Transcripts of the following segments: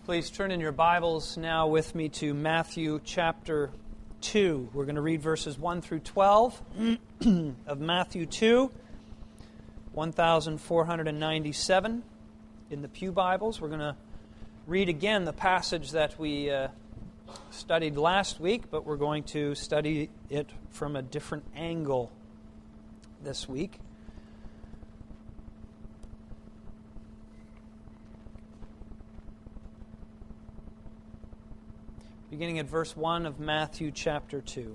Please turn in your Bibles now with me to Matthew chapter 2. We're going to read verses 1 through 12 of Matthew 2, 1497 in the Pew Bibles. We're going to read again the passage that we studied last week, but we're going to study it from a different angle this week. Beginning at verse 1 of Matthew chapter 2.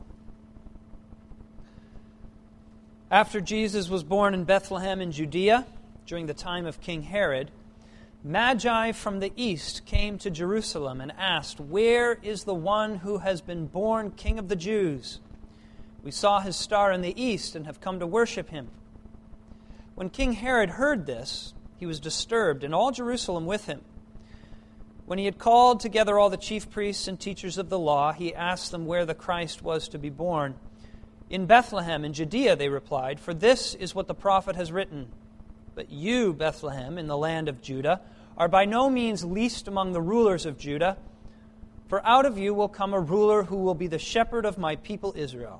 After Jesus was born in Bethlehem in Judea, during the time of King Herod, Magi from the east came to Jerusalem and asked, "Where is the one who has been born King of the Jews? We saw his star in the east and have come to worship him." When King Herod heard this, he was disturbed, and all Jerusalem with him. When he had called together all the chief priests and teachers of the law, he asked them where the Christ was to be born. "In Bethlehem, in Judea," they replied, "for this is what the prophet has written. But you, Bethlehem, in the land of Judah, are by no means least among the rulers of Judah, for out of you will come a ruler who will be the shepherd of my people Israel."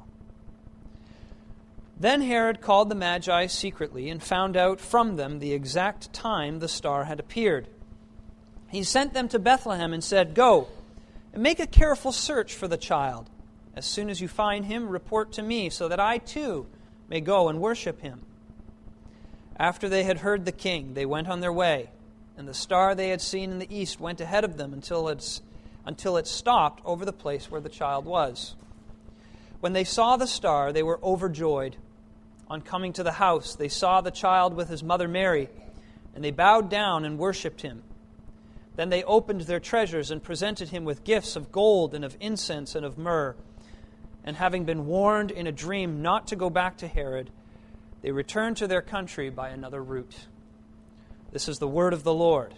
Then Herod called the Magi secretly and found out from them the exact time the star had appeared. He sent them to Bethlehem and said, "Go and make a careful search for the child. As soon as you find him, report to me, so that I too may go and worship him." After they had heard the king, they went on their way, and the star they had seen in the east went ahead of them until it stopped over the place where the child was. When they saw the star, they were overjoyed. On coming to the house, they saw the child with his mother Mary, and they bowed down and worshipped him. Then they opened their treasures and presented him with gifts of gold and of incense and of myrrh. And having been warned in a dream not to go back to Herod, they returned to their country by another route. This is the word of the Lord.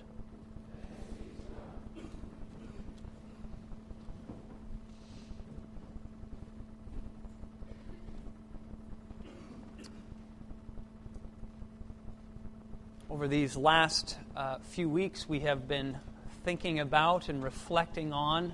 Over these last few weeks, we have been thinking about and reflecting on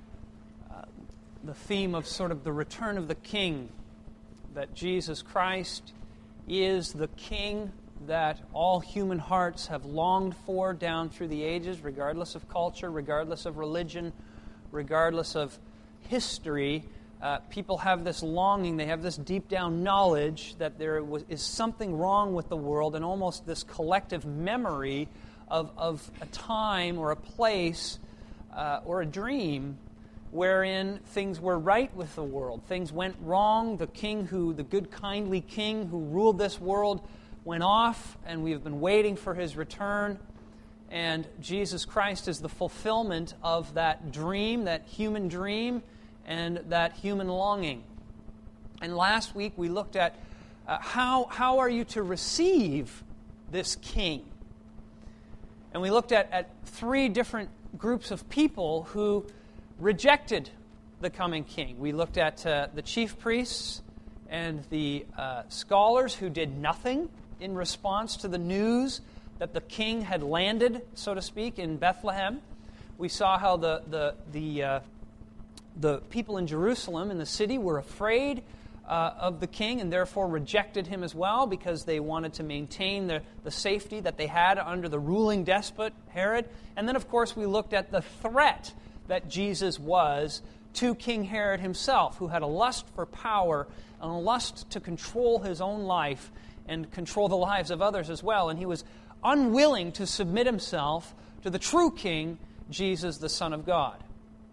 the theme of sort of the return of the King, that Jesus Christ is the King that all human hearts have longed for down through the ages, regardless of culture, regardless of religion, regardless of history. People have this longing, they have this deep down knowledge that there is something wrong with the world, and almost this collective memory of a time or a place or a dream wherein things were right with the world. Things went wrong. The good kindly king who ruled this world went off, and we have been waiting for his return. And Jesus Christ is the fulfillment of that dream, that human dream, and that human longing. And last week we looked at how are you to receive this king? And we looked at three different groups of people who rejected the coming king. We looked at the chief priests and the scholars who did nothing in response to the news that the king had landed, so to speak, in Bethlehem. We saw how the people in Jerusalem, in the city, were afraid of the king and therefore rejected him as well because they wanted to maintain the safety that they had under the ruling despot, Herod. And then, of course, we looked at the threat that Jesus was to King Herod himself, who had a lust for power and a lust to control his own life and control the lives of others as well. And he was unwilling to submit himself to the true king, Jesus, the Son of God.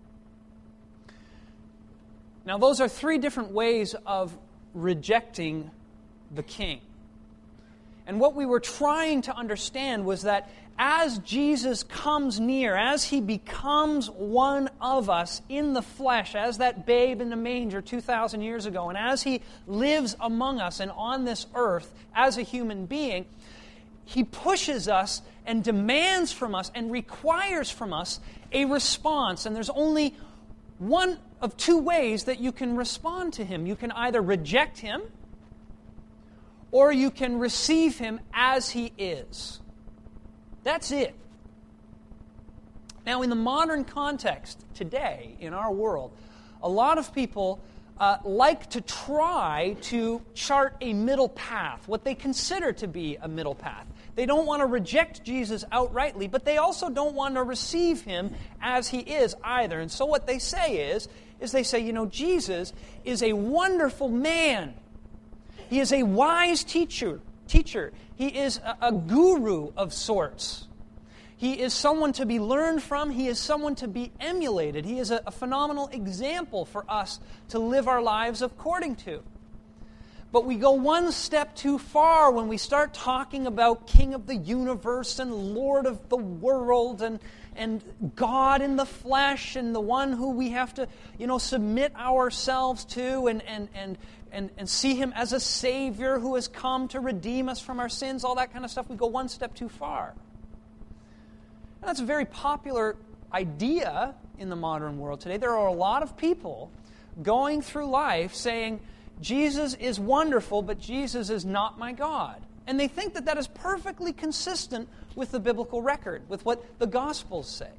Now, those are three different ways of rejecting the king. And what we were trying to understand was that as Jesus comes near, as he becomes one of us in the flesh, as that babe in the manger 2,000 years ago, and as he lives among us and on this earth as a human being, he pushes us and demands from us and requires from us a response. And there's only one of two ways that you can respond to him. You can either reject him, or you can receive him as he is. That's it. Now, in the modern context, today, in our world, a lot of people like to try to chart a middle path, what they consider to be a middle path. They don't want to reject Jesus outrightly, but they also don't want to receive him as he is either. And so what they say is they say, Jesus is a wonderful man. He is a wise teacher. He is a guru of sorts. He is someone to be learned from. He is someone to be emulated. He is a phenomenal example for us to live our lives according to. But we go one step too far when we start talking about King of the universe and Lord of the world and God in the flesh and the one who we have to, submit ourselves to and see him as a Savior who has come to redeem us from our sins, all that kind of stuff. We go one step too far. And that's a very popular idea in the modern world today. There are a lot of people going through life saying, Jesus is wonderful, but Jesus is not my God. And they think that is perfectly consistent with the biblical record, with what the Gospels say.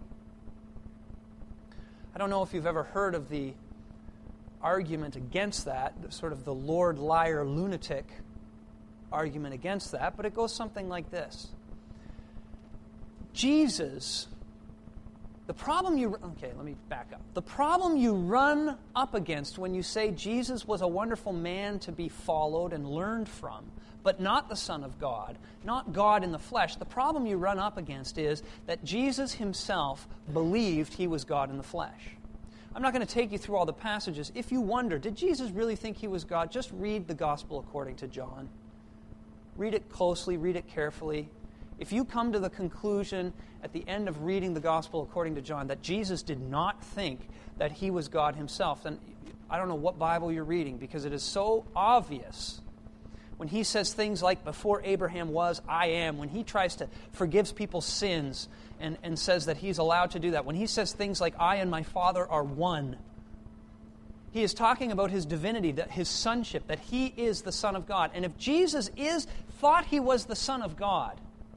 I don't know if you've ever heard of the argument against that, sort of the Lord, liar, lunatic argument against that, but it goes something like this. Jesus, let me back up. The problem you run up against when you say Jesus was a wonderful man to be followed and learned from, but not the Son of God, not God in the flesh, the problem you run up against is that Jesus himself believed he was God in the flesh. I'm not going to take you through all the passages. If you wonder, did Jesus really think he was God? Just read the Gospel according to John. Read it closely, read it carefully. If you come to the conclusion at the end of reading the Gospel according to John that Jesus did not think that he was God himself, then I don't know what Bible you're reading, because it is so obvious when he says things like, before Abraham was, I am, when he tries to forgive people's sins and says that he's allowed to do that, when he says things like, I and my Father are one, he is talking about his divinity, that his sonship, that he is the Son of God. And if Jesus thought he was the Son of God,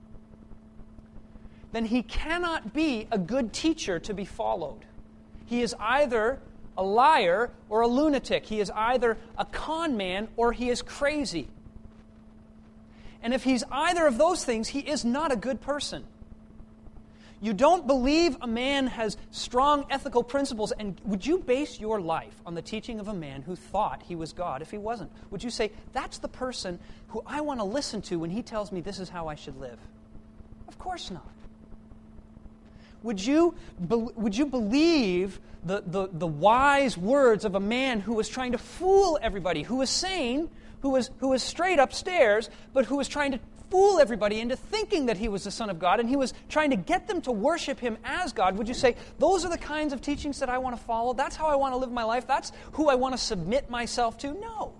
then he cannot be a good teacher to be followed. He is either a liar or a lunatic. He is either a con man or he is crazy. And if he's either of those things, he is not a good person. You don't believe a man has strong ethical principles, and would you base your life on the teaching of a man who thought he was God if he wasn't? Would you say, that's the person who I want to listen to when he tells me this is how I should live? Of course not. Would you believe the wise words of a man who was trying to fool everybody, who was sane, who was straight upstairs, but who was trying to fool everybody into thinking that he was the Son of God, and he was trying to get them to worship him as God? Would you say, those are the kinds of teachings that I want to follow? That's how I want to live my life? That's who I want to submit myself to? No.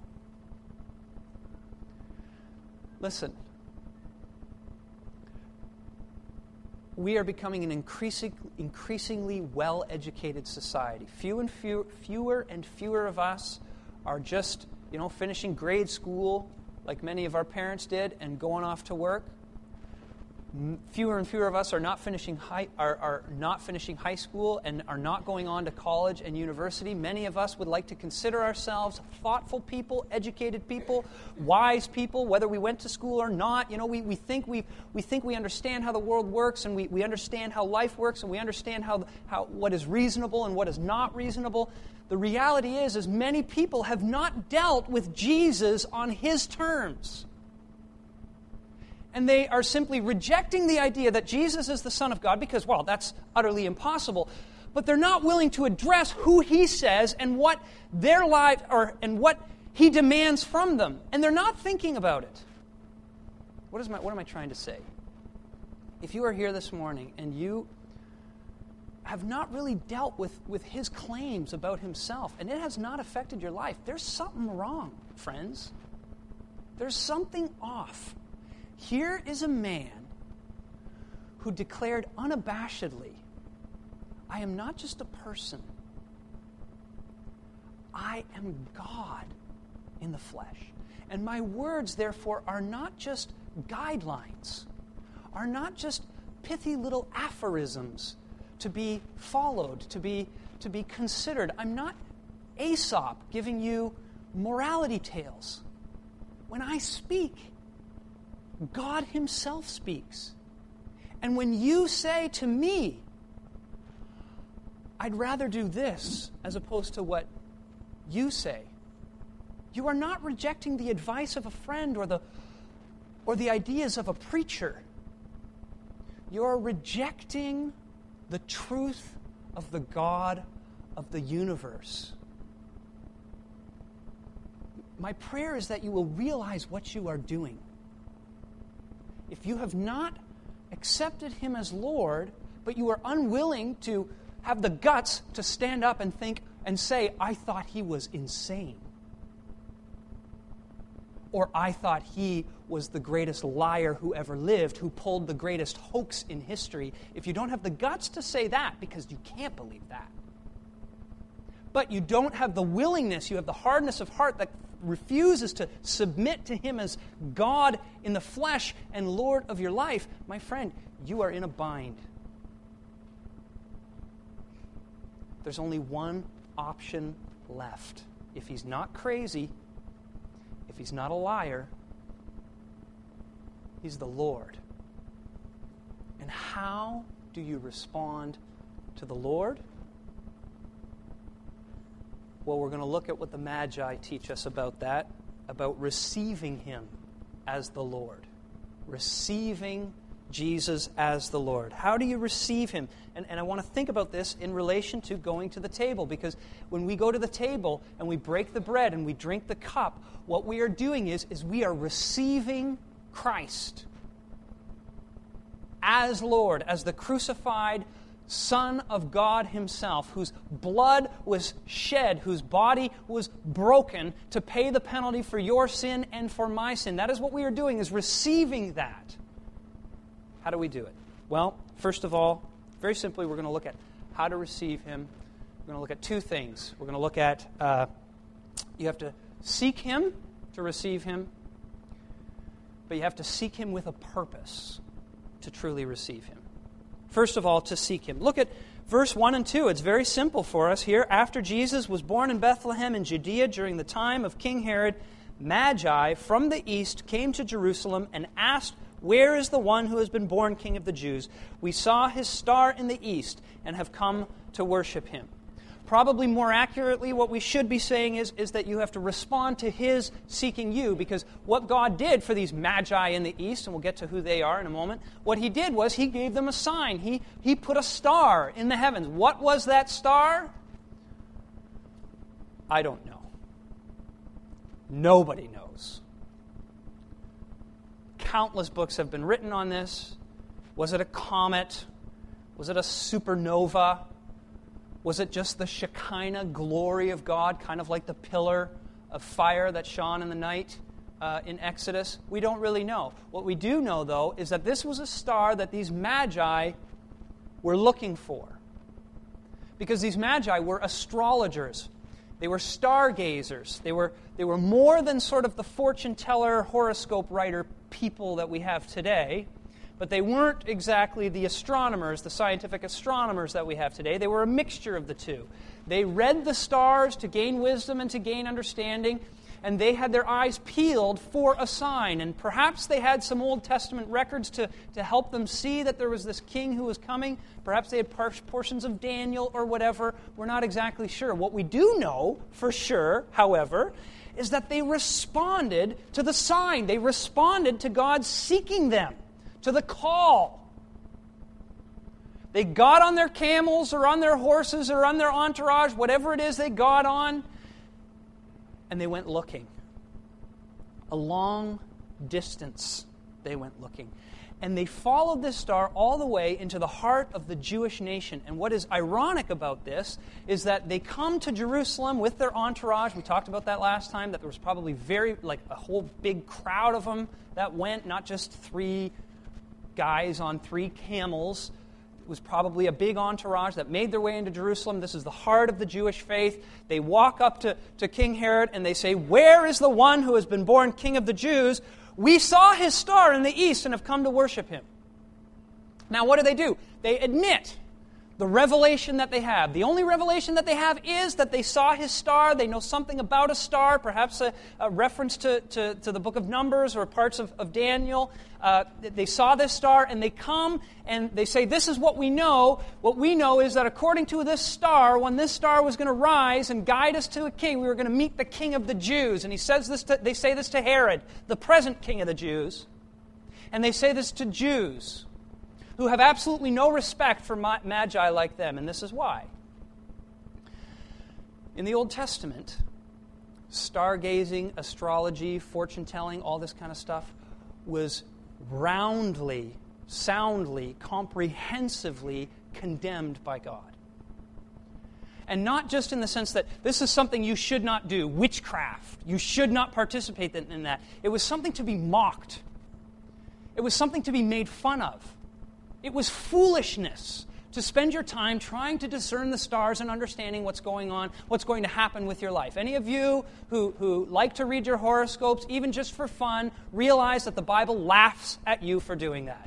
Listen. We are becoming an increasingly well-educated society. Fewer and fewer of us are just, finishing grade school like many of our parents did and going off to work. Fewer and fewer of us are not finishing high school and are not going on to college and university. Many of us would like to consider ourselves thoughtful people, educated people, wise people, whether we went to school or not. We think we understand how the world works, and we understand how life works, and we understand how what is reasonable and what is not reasonable. The reality is many people have not dealt with Jesus on his terms. And they are simply rejecting the idea that Jesus is the Son of God because, that's utterly impossible. But they're not willing to address who he says and what their life and what he demands from them. And they're not thinking about it. What am I trying to say? If you are here this morning and you have not really dealt with his claims about himself, and it has not affected your life, there's something wrong, friends. There's something off. Here is a man who declared unabashedly, I am not just a person, I am God in the flesh. And my words, therefore, are not just guidelines, are not just pithy little aphorisms to be followed, to be considered. I'm not Aesop giving you morality tales. When I speak, God himself speaks. And when you say to me, I'd rather do this as opposed to what you say, you are not rejecting the advice of a friend or the ideas of a preacher. You're rejecting the truth of the God of the universe. My prayer is that you will realize what you are doing. If you have not accepted him as Lord, but you are unwilling to have the guts to stand up and think and say, I thought he was insane. Or I thought he was the greatest liar who ever lived, who pulled the greatest hoax in history. If you don't have the guts to say that, because you can't believe that, but you don't have the willingness, you have the hardness of heart that refuses to submit to him as God in the flesh and Lord of your life, my friend, you are in a bind. There's only one option left. If he's not crazy, if he's not a liar, he's the Lord. And how do you respond to the Lord? Well, we're going to look at what the Magi teach us about that, about receiving him as the Lord. Receiving Jesus as the Lord. How do you receive him? And I want to think about this in relation to going to the table, because when we go to the table and we break the bread and we drink the cup, what we are doing is we are receiving Christ as Lord, as the crucified Son of God himself, whose blood was shed, whose body was broken to pay the penalty for your sin and for my sin. That is what we are doing, is receiving that. How do we do it? Well, first of all, very simply, we're going to look at how to receive him. We're going to look at two things. We're going to look at, you have to seek him to receive him, but you have to seek him with a purpose to truly receive him. First of all, to seek him. Look at verse 1 and 2. It's very simple for us here. After Jesus was born in Bethlehem in Judea during the time of King Herod, Magi from the east came to Jerusalem and asked, "Where is the one who has been born King of the Jews? We saw his star in the east and have come to worship him." Probably more accurately, what we should be saying is that you have to respond to his seeking you, because what God did for these Magi in the east, and we'll get to who they are in a moment, what he did was he gave them a sign. He put a star in the heavens. What was that star? I don't know. Nobody knows. Countless books have been written on this. Was it a comet? Was it a supernova? Was it just the Shekinah glory of God, kind of like the pillar of fire that shone in the night in Exodus? We don't really know. What we do know, though, is that this was a star that these Magi were looking for. Because these Magi were astrologers. They were stargazers. They were more than sort of the fortune teller, horoscope writer people that we have today. But they weren't exactly the astronomers, the scientific astronomers that we have today. They were a mixture of the two. They read the stars to gain wisdom and to gain understanding, and they had their eyes peeled for a sign. And perhaps they had some Old Testament records to help them see that there was this king who was coming. Perhaps they had portions of Daniel or whatever. We're not exactly sure. What we do know for sure, however, is that they responded to the sign. They responded to God seeking them, to the call. They got on their camels or on their horses or on their entourage, whatever it is they got on, and they went looking. A long distance they went looking. And they followed this star all the way into the heart of the Jewish nation. And what is ironic about this is that they come to Jerusalem with their entourage. We talked about that last time, that there was probably a whole big crowd of them that went, not just 3 guys on 3 camels. It was probably a big entourage that made their way into Jerusalem. This is the heart of the Jewish faith. They walk up to King Herod and they say, "Where is the one who has been born King of the Jews? We saw his star in the east and have come to worship him." Now, what do? They admit The revelation that they have, the only revelation that they have is that they saw his star. They know something about a star, perhaps a reference to the book of Numbers or parts of Daniel. They saw this star, and they come and they say, this is what we know. What we know is that according to this star, when this star was going to rise and guide us to a king, we were going to meet the king of the Jews. And they say this to Herod, the present king of the Jews. And they say this to Jews who have absolutely no respect for magi like them, and this is why. In the Old Testament, stargazing, astrology, fortune-telling, all this kind of stuff was roundly, soundly, comprehensively condemned by God. And not just in the sense that this is something you should not do, witchcraft. You should not participate in that. It was something to be mocked. It was something to be made fun of. It was foolishness to spend your time trying to discern the stars and understanding what's going on, what's going to happen with your life. Any of you who like to read your horoscopes, even just for fun, realize that the Bible laughs at you for doing that.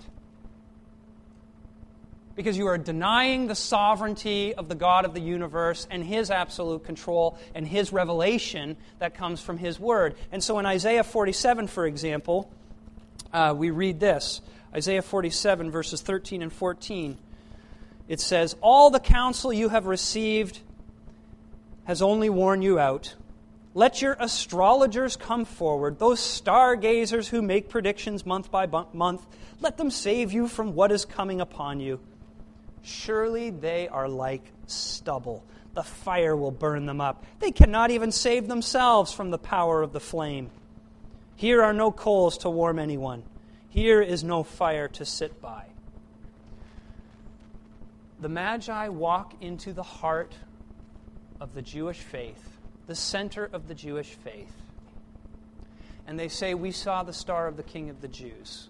Because you are denying the sovereignty of the God of the universe and His absolute control and His revelation that comes from His Word. And so in Isaiah 47, for example, we read this. Isaiah 47, verses 13 and 14. It says, all the counsel you have received has only worn you out. Let your astrologers come forward, those stargazers who make predictions month by month. Let them save you from what is coming upon you. Surely they are like stubble. The fire will burn them up. They cannot even save themselves from the power of the flame. Here are no coals to warm anyone. Here is no fire to sit by. The Magi walk into the heart of the Jewish faith, the center of the Jewish faith. And they say, we saw the star of the King of the Jews.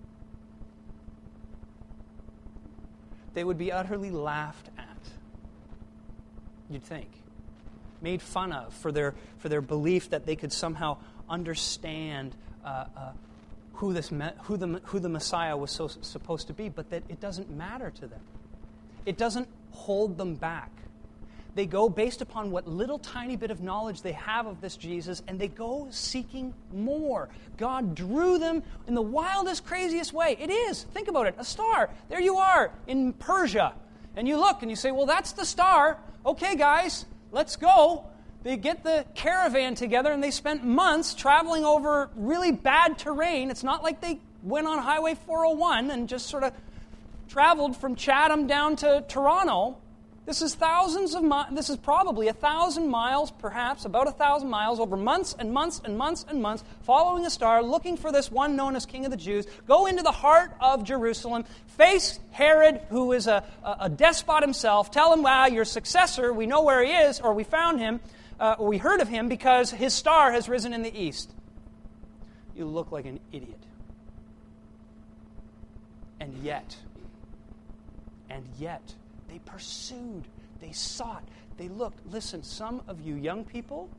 They would be utterly laughed at, you'd think. Made fun of for their belief that they could somehow understand who the Messiah was supposed to be, but that it doesn't matter to them. It doesn't hold them back. They go based upon what little tiny bit of knowledge they have of this Jesus, and they go seeking more. God drew them in the wildest, craziest way. It is, think about it, a star. There you are in Persia, and you look and you say, well, that's the star. Okay, guys, let's go. They get the caravan together and they spent months traveling over really bad terrain. It's not like they went on Highway 401 and just sort of traveled from Chatham down to Toronto. This is thousands of miles. This is probably 1,000 miles, perhaps about 1,000 miles, over months and months and months and months, following a star, looking for this one known as King of the Jews. Go into the heart of Jerusalem, face Herod, who is a despot himself. Tell him, wow, your successor, we know where he is, or we found him. We heard of him because his star has risen in the east. You look like an idiot. And yet, they pursued, they sought, they looked. Listen, some of you young people,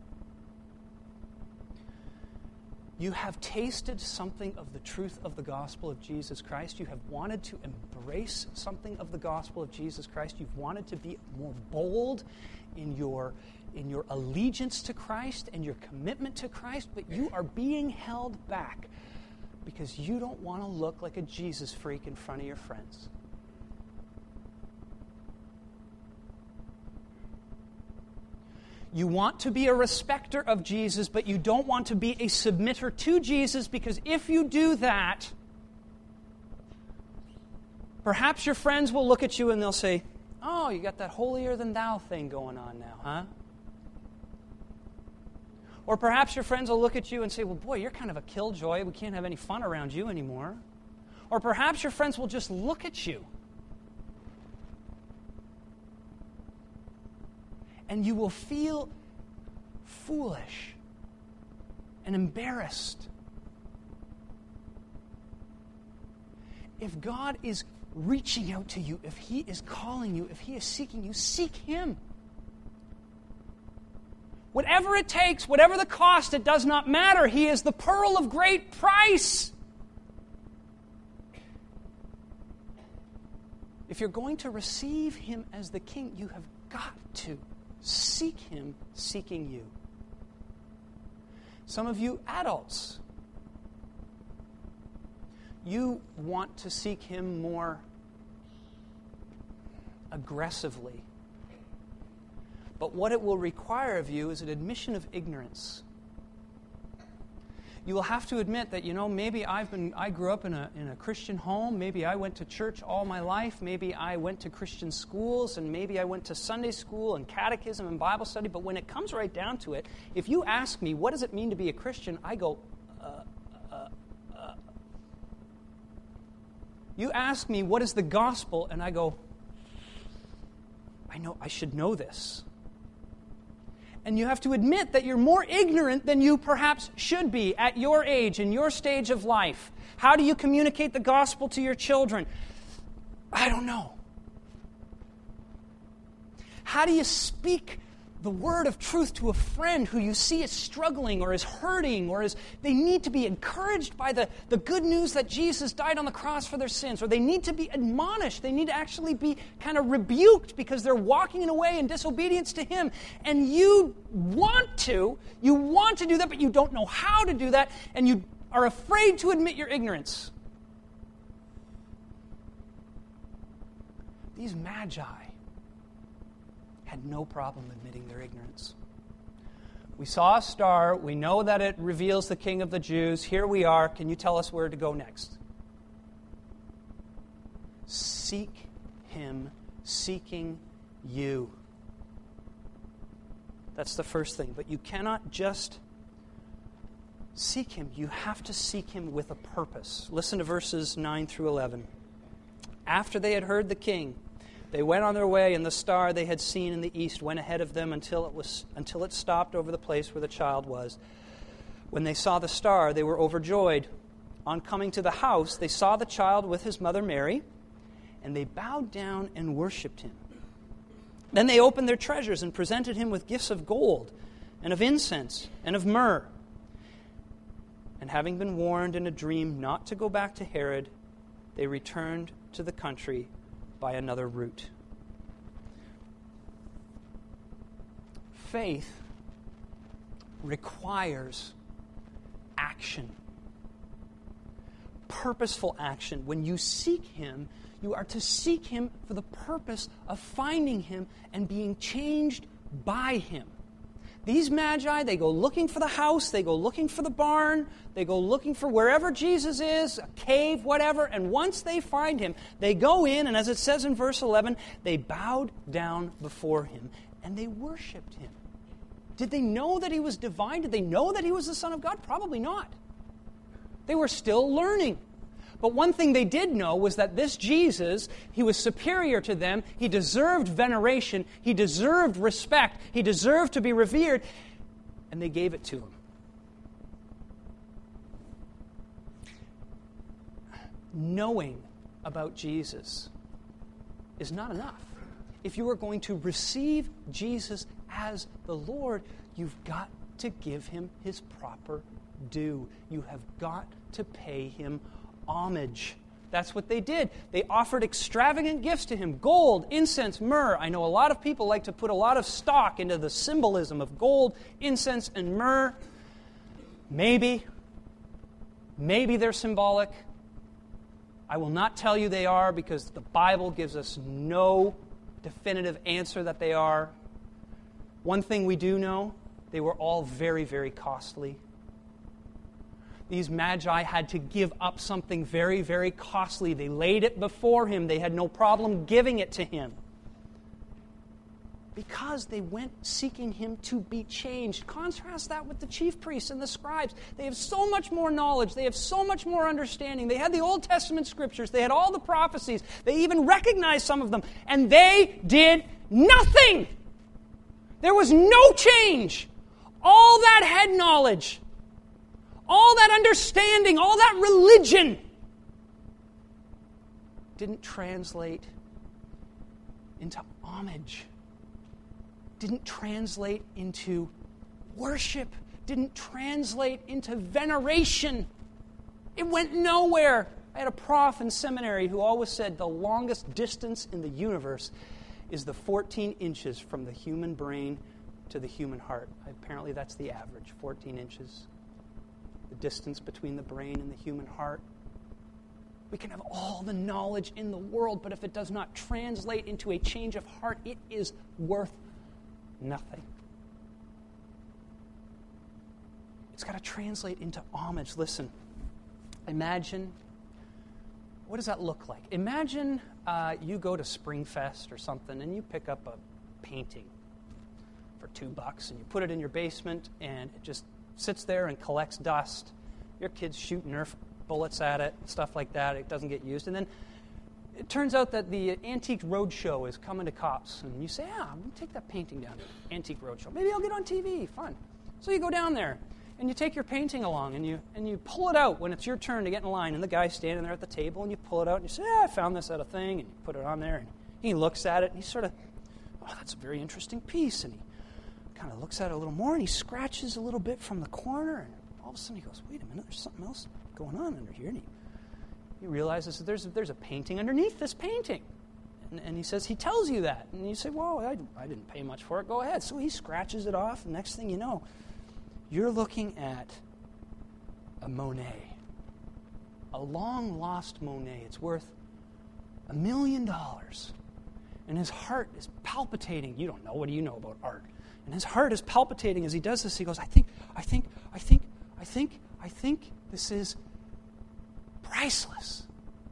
you have tasted something of the truth of the gospel of Jesus Christ. You have wanted to embrace something of the gospel of Jesus Christ. You've wanted to be more bold in your allegiance to Christ and your commitment to Christ, but you are being held back because you don't want to look like a Jesus freak in front of your friends. You want to be a respecter of Jesus, but you don't want to be a submitter to Jesus, because if you do that, perhaps your friends will look at you and they'll say, oh, you got that holier-than-thou thing going on now, huh? Or perhaps your friends will look at you and say, well, boy, you're kind of a killjoy. We can't have any fun around you anymore. Or perhaps your friends will just look at you. And you will feel foolish and embarrassed. If God is reaching out to you, if He is calling you, if He is seeking you, seek Him. Whatever it takes, whatever the cost, it does not matter. He is the pearl of great price. If you're going to receive him as the king, you have got to seek him seeking you. Some of you adults, you want to seek him more aggressively. But what it will require of you is an admission of ignorance. You will have to admit that, maybe I grew up in a Christian home, maybe I went to church all my life, maybe I went to Christian schools, and maybe I went to Sunday school and catechism and Bible study, but when it comes right down to it, if you ask me, what does it mean to be a Christian, I go, You ask me, what is the gospel? And I go, I should know this. And you have to admit that you're more ignorant than you perhaps should be at your age, in your stage of life. How do you communicate the gospel to your children? I don't know. How do you speak the word of truth to a friend who you see is struggling or is hurting or they need to be encouraged by the good news that Jesus died on the cross for their sins, or they need to be admonished, they need to actually be kind of rebuked because they're walking in a way in disobedience to him, and you want to do that, but you don't know how to do that, and you are afraid to admit your ignorance. These magi had no problem admitting their ignorance. We saw a star. We know that it reveals the King of the Jews. Here we are. Can you tell us where to go next? Seek him, seeking you. That's the first thing. But you cannot just seek him. You have to seek him with a purpose. Listen to verses 9 through 11. After they had heard the king, they went on their way, and the star they had seen in the east went ahead of them until it stopped over the place where the child was. When they saw the star, they were overjoyed. On coming to the house, they saw the child with his mother Mary, and they bowed down and worshipped him. Then they opened their treasures and presented him with gifts of gold and of incense and of myrrh. And having been warned in a dream not to go back to Herod, they returned to the country by another route. Faith requires action. Purposeful action. When you seek him, you are to seek him for the purpose of finding him and being changed by him. These magi, they go looking for the house, they go looking for the barn, they go looking for wherever Jesus is, a cave, whatever, and once they find him, they go in, and as it says in verse 11, they bowed down before him, and they worshipped him. Did they know that he was divine? Did they know that he was the Son of God? Probably not. They were still learning. But one thing they did know was that this Jesus, he was superior to them. He deserved veneration. He deserved respect. He deserved to be revered. And they gave it to him. Knowing about Jesus is not enough. If you are going to receive Jesus as the Lord, you've got to give him his proper due. You have got to pay him homage. That's what they did. They offered extravagant gifts to him. Gold, incense, myrrh. I know a lot of people like to put a lot of stock into the symbolism of gold, incense, and myrrh. Maybe they're symbolic. I will not tell you they are because the Bible gives us no definitive answer that they are. One thing we do know, they were all very, very costly. These magi had to give up something very, very costly. They laid it before him. They had no problem giving it to him. Because they went seeking him to be changed. Contrast that with the chief priests and the scribes. They have so much more knowledge. They have so much more understanding. They had the Old Testament scriptures. They had all the prophecies. They even recognized some of them. And they did nothing. There was no change. All that head knowledge, all that understanding, all that religion didn't translate into homage, didn't translate into worship, didn't translate into veneration. It went nowhere. I had a prof in seminary who always said the longest distance in the universe is the 14 inches from the human brain to the human heart. Apparently that's the average, 14 inches. The distance between the brain and the human heart. We can have all the knowledge in the world, but if it does not translate into a change of heart, it is worth nothing. It's got to translate into homage. Listen, imagine, what does that look like? Imagine you go to Springfest or something and you pick up a painting for $2 and you put it in your basement and it just sits there and collects dust. Your kids shoot Nerf bullets at it, stuff like that. It doesn't get used. And then it turns out that the Antique Roadshow is coming to Cops. And you say, I'm going to take that painting down to Antique Roadshow. Maybe I'll get on TV. Fun. So you go down there and you take your painting along and you pull it out when it's your turn to get in line. And the guy's standing there at the table and you pull it out and you say, I found this at a thing. And you put it on there and he looks at it and he sort of, that's a very interesting piece. And he kind of looks at it a little more and he scratches a little bit from the corner and all of a sudden he goes, wait a minute, there's something else going on under here. And he realizes that there's a painting underneath this painting. And he says, he tells you that. And you say, well, I didn't pay much for it. Go ahead. So he scratches it off. And next thing you know, you're looking at a Monet. A long-lost Monet. It's worth $1 million. And his heart is palpitating. You don't know. What do you know about art? And his heart is palpitating as he does this. He goes, I think this is priceless.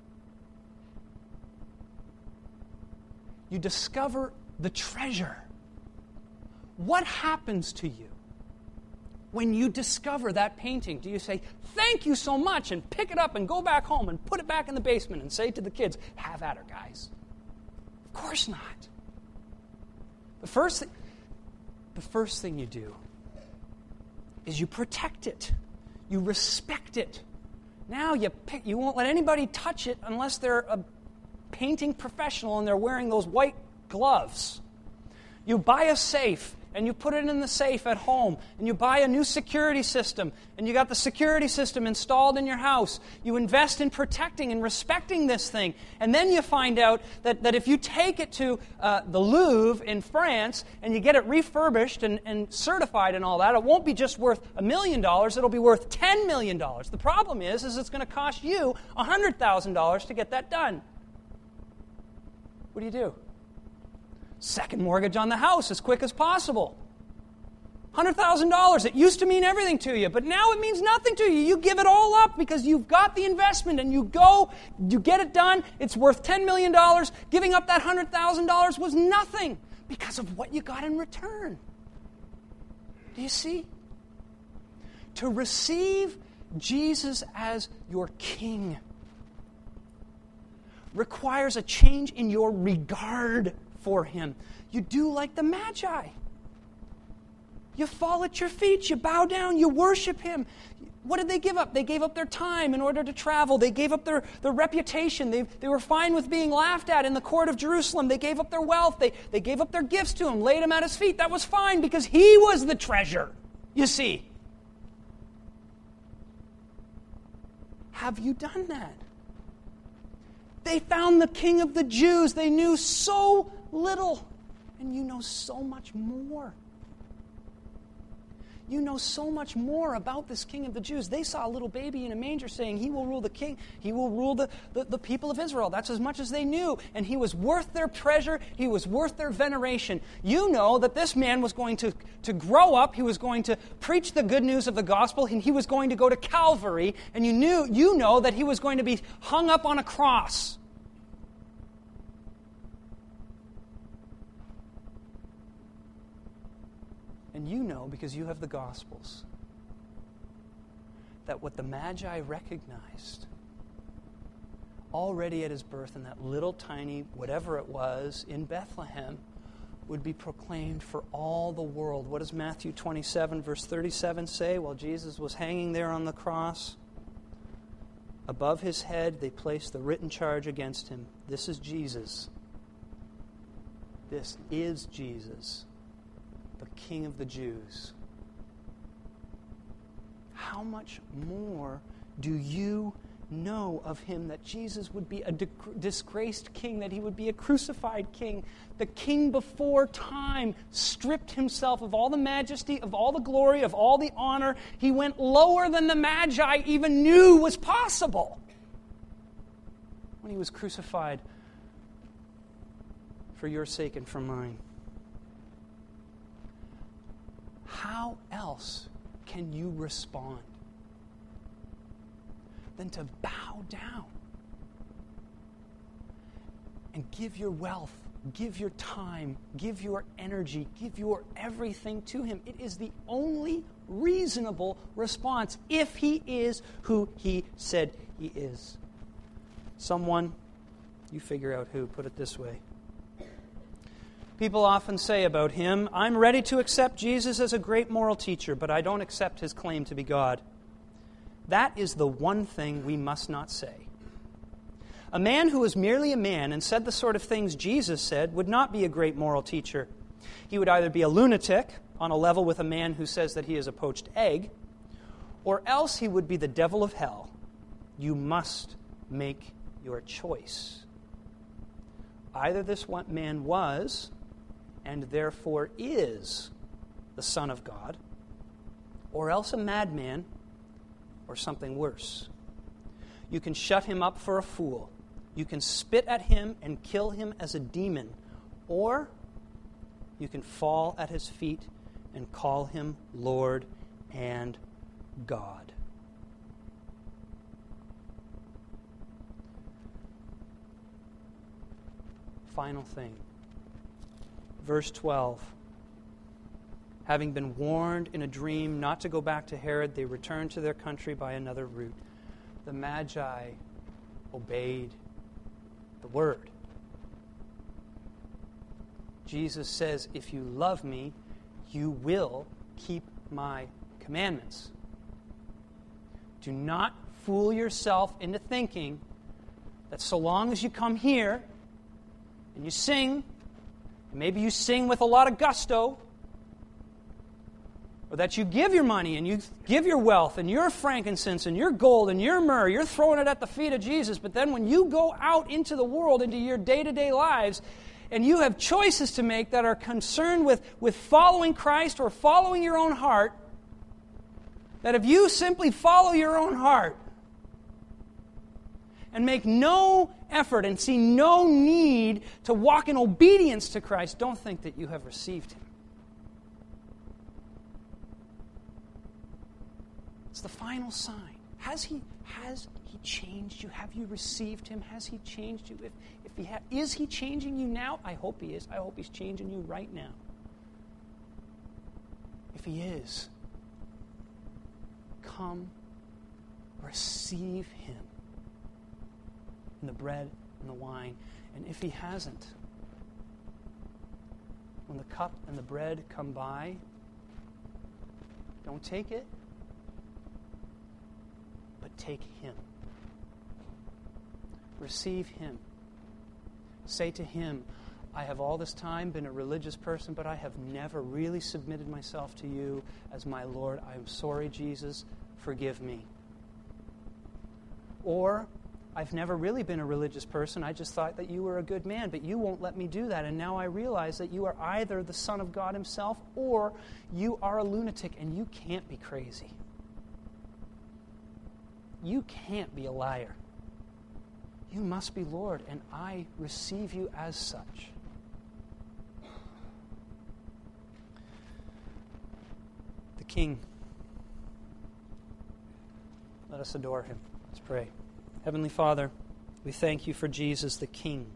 You discover the treasure. What happens to you when you discover that painting? Do you say, thank you so much, and pick it up and go back home and put it back in the basement and say to the kids, have at her, guys? Of course not. The first thing you do is you protect it. You respect it. Now you won't let anybody touch it unless they're a painting professional and they're wearing those white gloves. You buy a safe and you put it in the safe at home, and you buy a new security system and you got the security system installed in your house. You invest in protecting and respecting this thing, and then you find out that if you take it to the Louvre in France and you get it refurbished and certified and all that, it won't be just worth $1 million, it'll be worth $10 million. The problem is it's going to cost you $100,000 to get that done. What do? Second mortgage on the house as quick as possible. $100,000. It used to mean everything to you, but now it means nothing to you. You give it all up because you've got the investment and you get it done. It's worth $10 million. Giving up that $100,000 was nothing because of what you got in return. Do you see? To receive Jesus as your King requires a change in your regard for Him. You do like the Magi. You fall at your feet, you bow down, you worship Him. What did they give up? They gave up their time in order to travel. They gave up their reputation. They were fine with being laughed at in the court of Jerusalem. They gave up their wealth. They gave up their gifts to Him, laid Him at His feet. That was fine because He was the treasure, you see. Have you done that? They found the King of the Jews. They knew so little, and you know so much more. You know so much more about this King of the Jews. They saw a little baby in a manger saying, He will rule the king. He will rule the people of Israel. That's as much as they knew. And He was worth their treasure. He was worth their veneration. You know that this man was going to grow up. He was going to preach the good news of the gospel. And he was going to go to Calvary. And you know that he was going to be hung up on a cross. And you know, because you have the Gospels, that what the Magi recognized already at His birth in that little tiny, whatever it was, in Bethlehem, would be proclaimed for all the world. What does Matthew 27, verse 37 say? While Jesus was hanging there on the cross, above His head they placed the written charge against Him. This is Jesus. This is Jesus, the King of the Jews. How much more do you know of him that Jesus would be a disgraced king, that he would be a crucified king. The king before time stripped himself of all the majesty, of all the glory, of all the honor. He went lower than the Magi even knew was possible when he was crucified for your sake and for mine. How else can you respond than to bow down and give your wealth, give your time, give your energy, give your everything to him? It is the only reasonable response if he is who he said he is. Someone, you figure out who, put it this way. People often say about him, I'm ready to accept Jesus as a great moral teacher, but I don't accept his claim to be God. That is the one thing we must not say. A man who was merely a man and said the sort of things Jesus said would not be a great moral teacher. He would either be a lunatic, on a level with a man who says that he is a poached egg, or else he would be the devil of hell. You must make your choice. Either this man was, and therefore is, the Son of God, or else a madman, or something worse. You can shut him up for a fool. You can spit at him and kill him as a demon. Or you can fall at his feet and call him Lord and God. Final thing. Verse 12. Having been warned in a dream not to go back to Herod, they returned to their country by another route. The Magi obeyed the word. Jesus says, if you love me, you will keep my commandments. Do not fool yourself into thinking that so long as you come here and you sing, and maybe you sing with a lot of gusto, or that you give your money and you give your wealth and your frankincense and your gold and your myrrh, you're throwing it at the feet of Jesus. But then when you go out into the world, into your day-to-day lives, and you have choices to make that are concerned with following Christ or following your own heart, that if you simply follow your own heart and make no effort and see no need to walk in obedience to Christ, don't think that you have received him. It's the final sign. Has he changed you? Have you received him? Has he changed you? Is he changing you now? I hope he is. I hope he's changing you right now. If he is, come receive him in the bread and the wine. And if he hasn't, when the cup and the bread come by, don't take it, but take him. Receive him. Say to him, I have all this time been a religious person, but I have never really submitted myself to you as my Lord. I am sorry, Jesus. Forgive me. Or, I've never really been a religious person. I just thought that you were a good man, but you won't let me do that. And now I realize that you are either the Son of God himself or you are a lunatic and you can't be crazy. You can't be a liar. You must be Lord, and I receive you as such. The King. Let us adore him. Let's pray. Heavenly Father, we thank you for Jesus the King.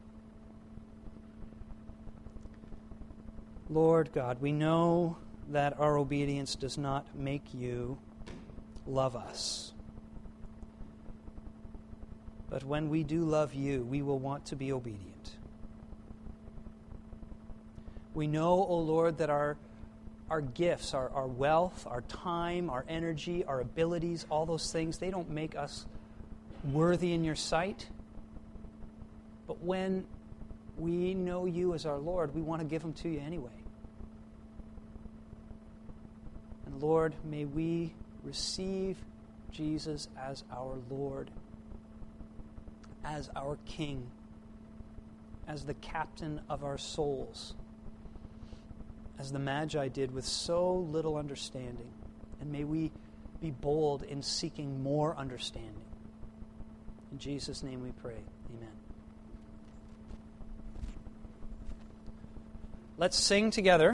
Lord God, we know that our obedience does not make you love us. But when we do love you, we will want to be obedient. We know, O Lord, that our gifts, our wealth, our time, our energy, our abilities, all those things, they don't make us worthy in your sight. But when we know you as our Lord, we want to give them to you anyway. And Lord, may we receive Jesus as our Lord as our King, as the captain of our souls, as the Magi did with so little understanding. And may we be bold in seeking more understanding. In Jesus' name we pray. Amen. Let's sing together